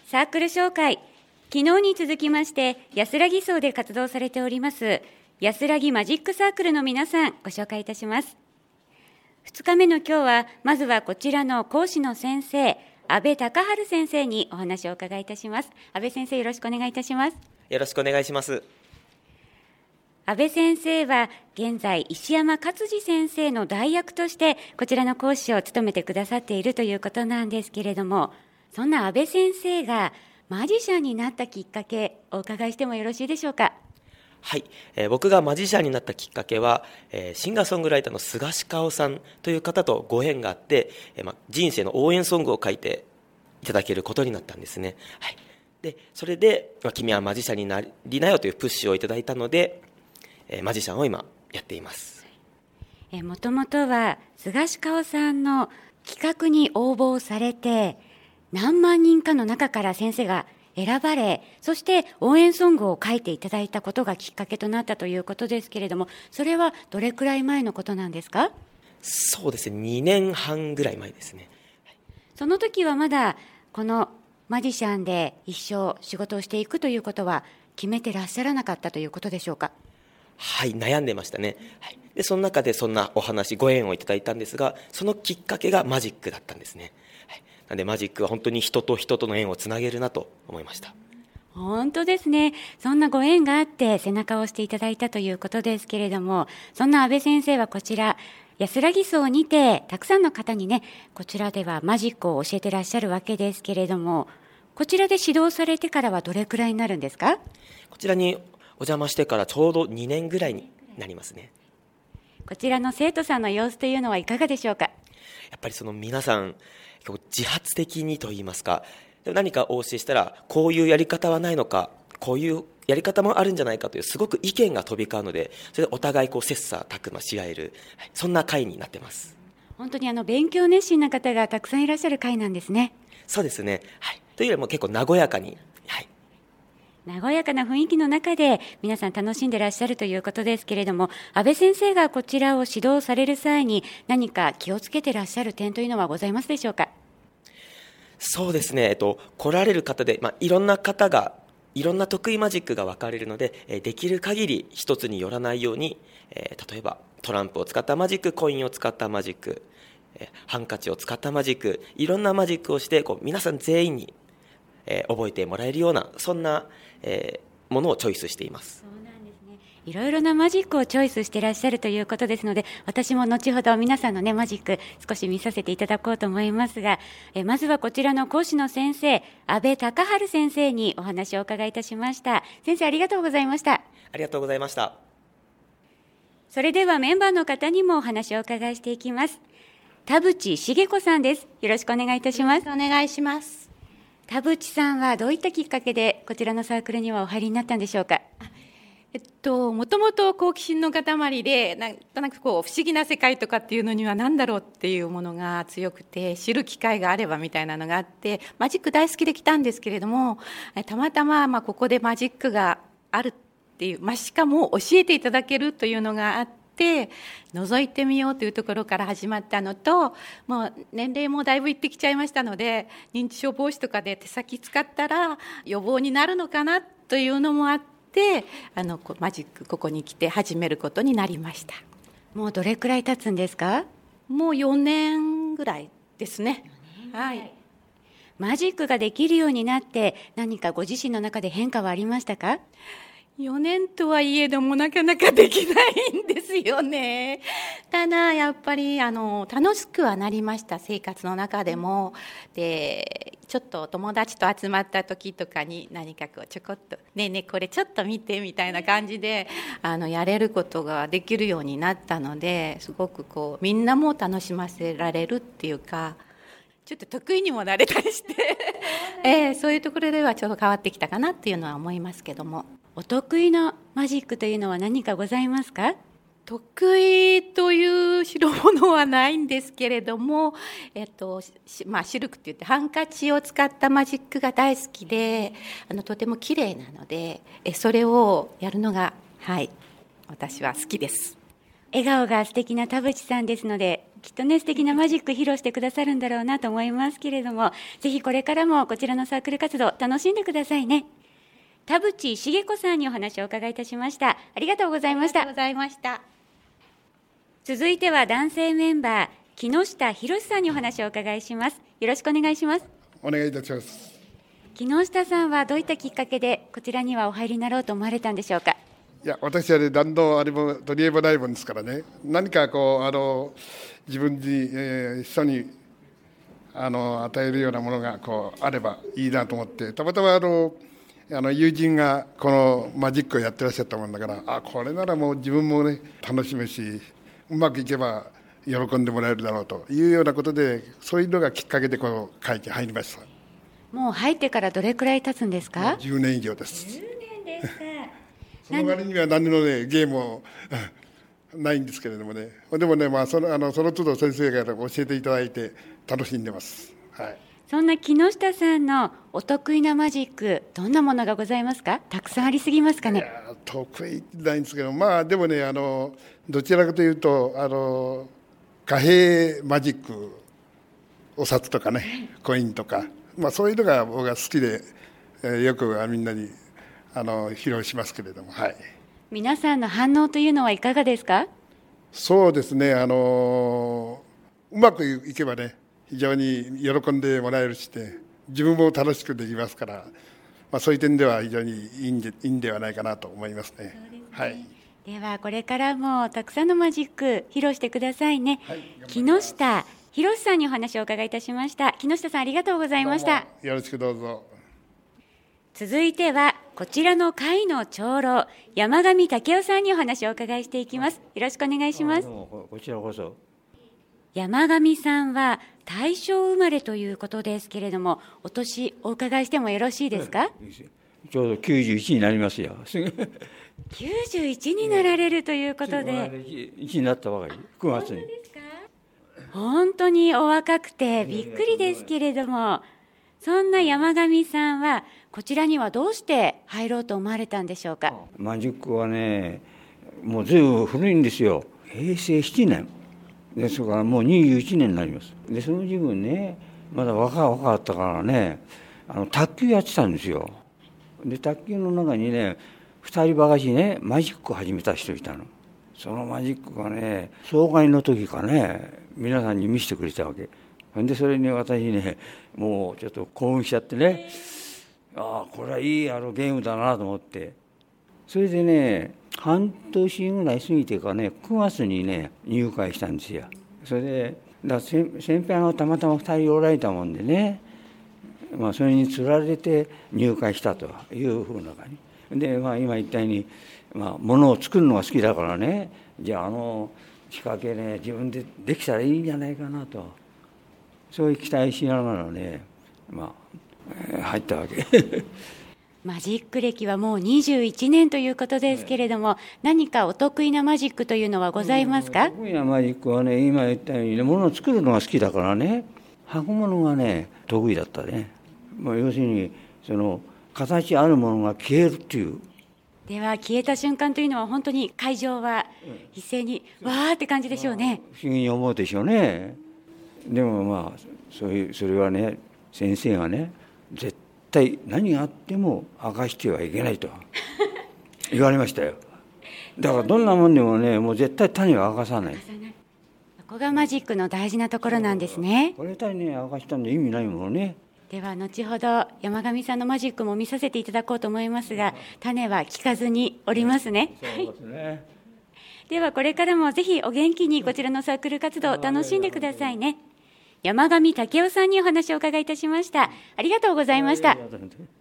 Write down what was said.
サークル紹介、昨日に続きまして安らぎ荘で活動されております安らぎマジックサークルの皆さん、ご紹介いたします。2日目の今日は、まずはこちらの講師の先生、阿部隆治先生にお話をお伺いいたします。阿部先生、よろしくお願いいたします。 よろしくお願いします。 阿部先生は現在石山勝次先生の代役としてこちらの講師を務めてくださっているということなんですけれども、そんな阿部先生がマジシャンになったきっかけお伺いしてもよろしいでしょうか。 はい、僕がマジシャンになったきっかけは、シンガーソングライターの菅氏香さんという方とご縁があって、人生の応援ソングを書いていただけることになったんですね。はい、でそれで、君はマジシャンになりなよというプッシュをいただいたので、マジシャンを今やっています。 もともとは菅氏香さんの企画に応募されて、何万人かの中から先生が選ばれ、そして応援ソングを書いていただいたことがきっかけとなったということですけれども、それはどれくらい前のことなんですか？ そうですね、2年半ぐらい前ですね。 その時はまだこのマジシャンで一生仕事をしていくということは決めてらっしゃらなかったということでしょうか？ はい、悩んでましたね。はい、でその中でそんなお話、ご縁をいただいたんですが、そのきっかけがマジックだったんですね。はい、なのでマジックは本当に人と人との縁をつなげるなと思いました。 本当ですね。そんなご縁があって背中を押していただいたということですけれども、そんな阿部先生はこちら安らぎ荘にてたくさんの方にね、こちらではマジックを教えてらっしゃるわけですけれども、こちらで指導されてからはどれくらいになるんですか？ こちらにお邪魔してからちょうど2年ぐらいになりますね。 こちらの生徒さんの様子というのはいかがでしょうか？ やっぱりその皆さん自発的にといいますか、何かお教えしたらこういうやり方はないのか、こういうやり方もあるんじゃないかというすごく意見が飛び交うので、それでお互い切磋琢磨し合える、そんな会になってます。 本当に勉強熱心な方がたくさんいらっしゃる会なんですね。 そうですね、はい、というよりも結構和やかに、はい、 和やかな雰囲気の中で皆さん楽しんでらっしゃるということですけれども、阿部先生がこちらを指導される際に何か気をつけてらっしゃる点というのはございますでしょうか？ そうですね、来られる方で、いろんな方がいろんな得意マジックが分かれるので、できる限り一つによらないように、例えばトランプを使ったマジック、コインを使ったマジック、ハンカチを使ったマジック、いろんなマジックをして皆さん全員に、覚えてもらえるような、そんな、ものをチョイスしています。 そうなんですね。いろいろなマジックをチョイスしていらっしゃるということですので、私も後ほど皆さんのねマジック少し見させていただこうと思いますが、まずはこちらの講師の先生、阿部隆治先生にお話をお伺いいたしました。先生、ありがとうございました。 ありがとうございました。 それではメンバーの方にもお話をお伺いしていきます。田淵茂子さんです。よろしくお願いいたします。 よろしくお願いします。 田淵さんはどういったきっかけでこちらのサークルにはお入りになったんでしょうか？ もともと好奇心の塊で、なんとなく不思議な世界とかっていうのには何だろうっていうものが強くて、知る機会があればみたいなのがあって、マジック大好きで来たんですけれども、たまたまここでマジックがあるっていう、しかも教えていただけるというのがあって、覗いてみようというところから始まったのと、もう年齢もだいぶいってきちゃいましたので、認知症防止とかで手先使ったら予防になるのかなというのもあって、マジックここに来て始めることになりました。 もうどれくらい経つんですか？ もう4年ぐらいですね。はい。 マジックができるようになって何かご自身の中で変化はありましたか ？4年とはいえどもなかなかできないんですよね。ただやっぱり楽しくはなりました。生活の中でも。でちょっと友達と集まった時とかに何かちょこっとねえねえこれちょっと見てみたいな感じでやれることができるようになったので、すごくみんなも楽しませられるっていうか、ちょっと得意にもなれたりしてそういうところではちょっと変わってきたかなっていうのは思いますけども。 お得意のマジックというのは何かございますか？ 得意という代物はないんですけれども、シルクって言ってハンカチを使ったマジックが大好きで、とても綺麗なので、それをやるのが、はい、私は好きです。 笑顔が素敵な田淵さんですので、きっとね素敵なマジック披露してくださるんだろうなと思いますけれども、ぜひこれからもこちらのサークル活動楽しんでくださいね。田淵茂子さんにお話をお伺いいたしました。ありがとうございました。 ありがとうございました。 続いては男性メンバー木下博さんにお話をお伺いします。よろしくお願いします。 お願いいたします。 木下さんはどういったきっかけでこちらにはお入りになろうと思われたんでしょうか。 いや、私はね、何のあれも取り柄もないもんですからね、何かこう自分に、人に与えるようなものがこうあればいいなと思って、たまたま友人がこのマジックをやってらっしゃったもんだから、これならもう自分もね楽しむし、うまくいけば喜んでもらえるだろうというようなことで、そういうのがきっかけでこの会に入りました。 もう入ってからどれくらい経つんですか。 10年以上です。 10年ですか。 その割には何のねゲームもないんですけれどもね、でもね、その都度先生から教えていただいて楽しんでます。はい。 そんな木下さんのお得意なマジック、どんなものがございますか。たくさんありすぎますかね。 いや、得意ないんですけど、でもね、どちらかというと貨幣マジック、お札とかね、コインとか、そういうのが僕が好きで、よくみんなに披露しますけれども、はい。 皆さんの反応というのはいかがですか。 そうですね、うまくいけばね、非常に喜んでもらえるし、自分も楽しくできますから、そういう点では非常にいいんではないかなと思いますね。 そうですね。 はい。 ではこれからもたくさんのマジック披露してくださいね。 はい、 木下博さんにお話をお伺いいたしました。木下さん、ありがとうございました。 よろしくどうぞ。 続いてはこちらの会の長老、山上武夫さんにお話をお伺いしていきます。よろしくお願いします。 こちらこそ。 山上さんは大正生まれということですけれども、お年お伺いしてもよろしいですか。 ちょうど91になりますよ。 91になられるということで。 1になったばかり、9月に。 本当にお若くてびっくりですけれども、そんな山上さんはこちらにはどうして入ろうと思われたんでしょうか。 マジックはね、もうずいぶん古いんですよ。平成7年ですから、もう21年になります。でその自分ね、まだ若かったからね、卓球やってたんですよ。で卓球の中にね、2人ばかしね、マジックを始めた人いたの。そのマジックがね、総会の時かね、皆さんに見せてくれたわけで、それに私ね、もうちょっと興奮しちゃってね、これはいいゲームだなと思って、それでね、半年ぐらい過ぎてからね、9月にね入会したんですよ。それで先輩がたまたま2人おられたもんでね、それにつられて入会したというふうな感じで、今言ったように、物を作るのが好きだからね、じゃあ仕掛けね、自分でできたらいいんじゃないかなと、そういう期待しながらね、入ったわけマジック歴はもう21年ということですけれども、何かお得意なマジックというのはございますか。 得意なマジックはね、今言ったようにね、物を作るのが好きだからね、箱物がね得意だったね。要するにその形あるものが消えるっていう。 では消えた瞬間というのは本当に会場は一斉にわーって感じでしょうね。 不思議に思うでしょうね。でもそれはね、先生がね、絶対何があっても明かしてはいけないと言われましたよ。だからどんなもんでもね、もう絶対種は明かさない。 ここがマジックの大事なところなんですね。 これ種ね、明かしたんで意味ないものね。 では後ほど山上さんのマジックも見させていただこうと思いますが、種は聞かずにおりますね。 そうですね。 ではこれからもぜひお元気にこちらのサークル活動を楽しんでくださいね。山上武夫さんにお話をお伺いいたしました。ありがとうございました。